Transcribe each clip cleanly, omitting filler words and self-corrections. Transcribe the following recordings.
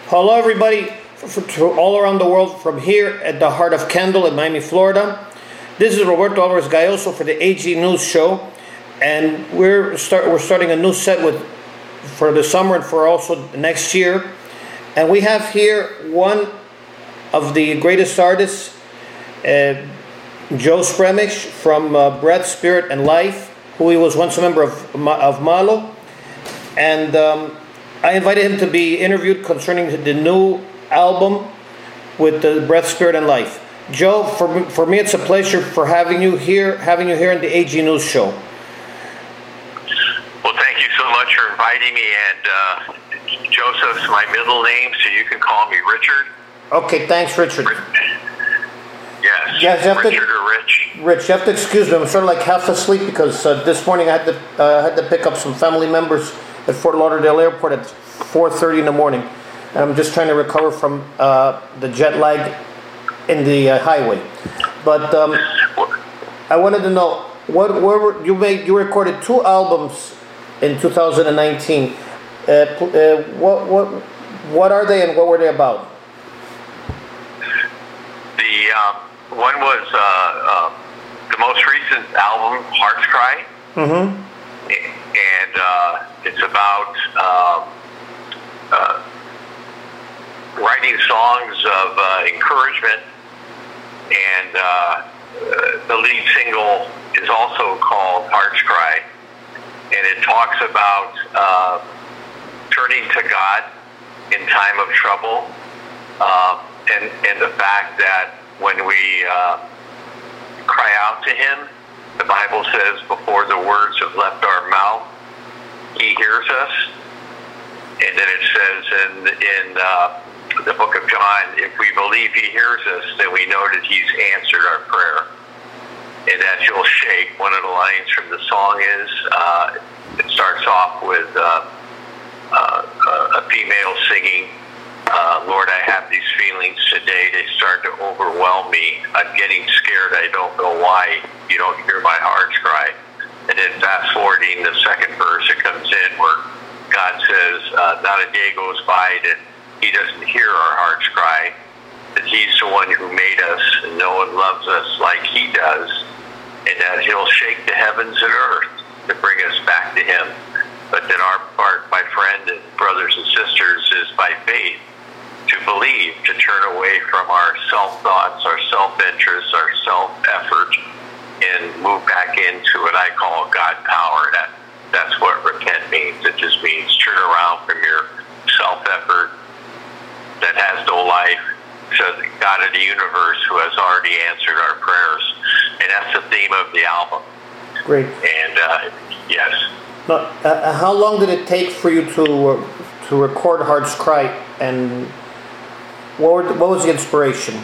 Hello, everybody, all around the world from here at the Heart of Kendall in Miami, Florida. This is Roberto Alvarez Gayoso for the AG News Show, and we're starting a new set for the summer and for also next year. And we have here one of the greatest artists, Joe Spremich from Breath, Spirit, and Life, who he was once a member of Malo. And I invited him to be interviewed concerning the new album with the Breath, Spirit, and Life. Joe, for me, it's a pleasure for having you here in the AG News Show. Well, thank you so much for inviting me. And Joseph's my middle name, so you can call me Richard. Okay, thanks, Richard. Yes, Richard or Rich. Rich, you have to excuse me. I'm sort of like half asleep because this morning I had to pick up some family members at Fort Lauderdale Airport at 4:30 in the morning, and I'm just trying to recover from the jet lag in the highway. But I wanted to know you recorded 2 albums in 2019. What are they and what were they about? The one was the most recent album, Heart's Cry. Mm-hmm. And it's about writing songs of encouragement, and the lead single is also called Heart's Cry, and it talks about turning to God in time of trouble, and the fact that when we cry out to Him, the Bible says, before the words have left our mouth, He hears us. And then it says in the book of John, if we believe He hears us, then we know that He's answered our prayer. And that you'll shake. One of the lines from the song is, it starts off with a female singing, Lord, I have these feelings today. They start to overwhelm me. I'm getting scared. I don't know why you don't hear my heart's cry. And then fast forwarding the second verse, it comes in where God says, not a day goes by that He doesn't hear our heart's cry, that He's the one who made us and no one loves us like He does, and that He'll shake the heavens and earth to bring us back to Him. But then our part, my friend and brothers and sisters, is by faith to believe, to turn away from our self-thoughts, our self-interest, our self-effort, and move back into what I call God power. That's what repent means. It just means turn around from your self-effort that has no life to the God of the universe who has already answered our prayers. And that's the theme of the album. Great. And yes. Now, how long did it take for you to record Heart's Cry, and what was the inspiration?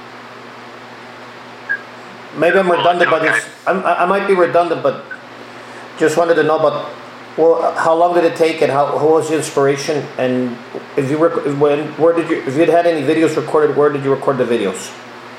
Maybe I'm redundant, but I might be redundant, but just wanted to know about how long did it take, and how was the inspiration, and if you had any videos recorded, where did you record the videos?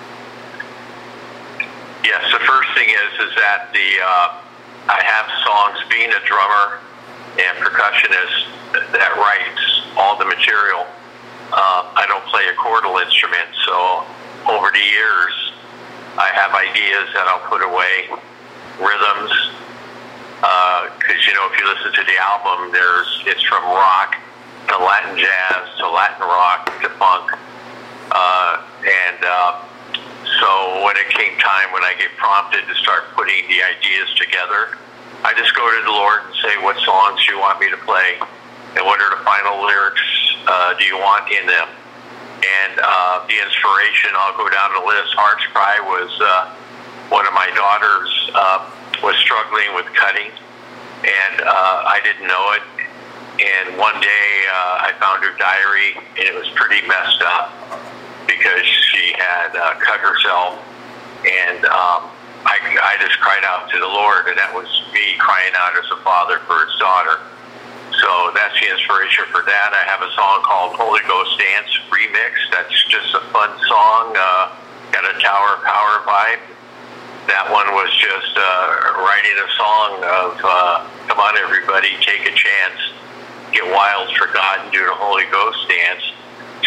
Yes, the first thing is that I have songs, being a drummer and percussionist that writes all the material. I don't play a chordal instrument, so over the years, I have ideas that I'll put away, rhythms, because if you listen to the album, it's from rock to Latin jazz to Latin rock to funk, and so when it came time, when I get prompted to start putting the ideas together, I just go to the Lord and say, what songs do you want me to play, and what are the final lyrics do you want in them? And the inspiration, I'll go down the list. Heart's Cry was one of my daughters was struggling with cutting, and I didn't know it. And one day I found her diary, and it was pretty messed up because she had cut herself, and I just cried out to the Lord, and that was me crying out as a father for his daughter. So that's the inspiration for that. I have a song called Holy Ghost Dance Remix. That's just a fun song, got a Tower of Power vibe. That one was just writing a song of, come on everybody, take a chance, get wild for God and do the Holy Ghost dance.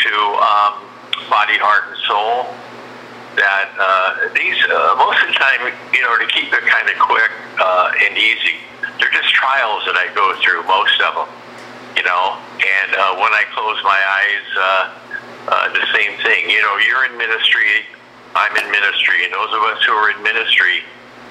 body, heart, and soul. That these most of the time, to keep it kind of quick and easy, they're just trials that I go through. Most of them, And when I close my eyes, the same thing. You're in ministry, I'm in ministry, and those of us who are in ministry,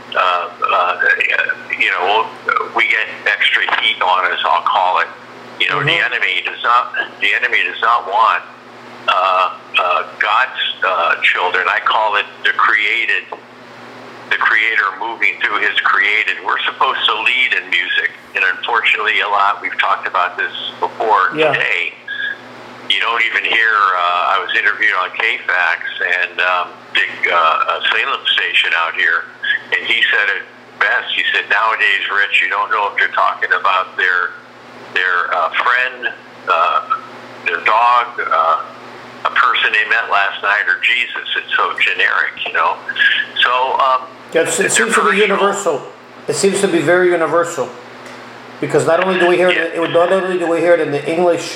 we get extra heat on us. I'll call it. Mm-hmm. The enemy does not want God's children. I call it the Creator moving through His created. We're supposed to lead in music, and unfortunately, we've talked about this before today. You don't even hear. I was interviewed on KFAX and big Salem station out here, and he said it best. He said, "Nowadays, Rich, you don't know if they're talking about their friend, their dog, a person they met last night, or Jesus." It's so generic, So it seems to be universal. It seems to be very universal, because not only do we hear it in the English,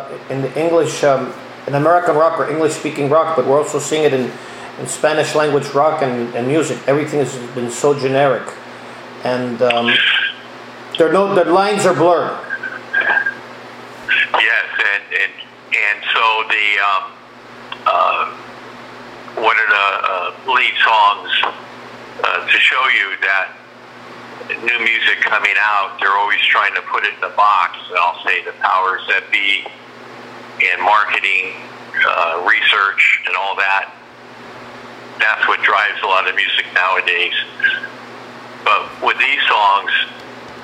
in American rock or English-speaking rock, but we're also seeing it in Spanish language rock and music. Everything has been so generic, and the lines are blurred. Yes, and so one of the lead songs to show you that new music coming out, they're always trying to put it in the box. And I'll say the powers that be in marketing, research, and all that. That's what drives a lot of music nowadays. But with these songs,